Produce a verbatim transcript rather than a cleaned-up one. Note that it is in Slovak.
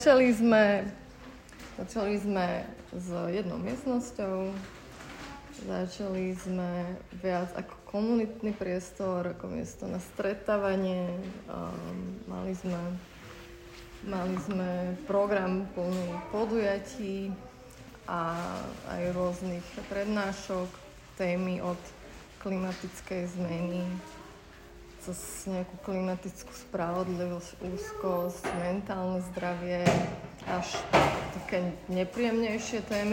Začali sme, začali sme s jednou miestnosťou, začali sme viac ako komunitný priestor, ako miesto na stretávanie. Um, mali sme, mali sme program plný podujatí a aj rôznych prednášok, témy od klimatickej zmeny cez nejakú klimatickú spravodlivosť, úzkosť, mentálne zdravie, až také nepríjemnejšie témy.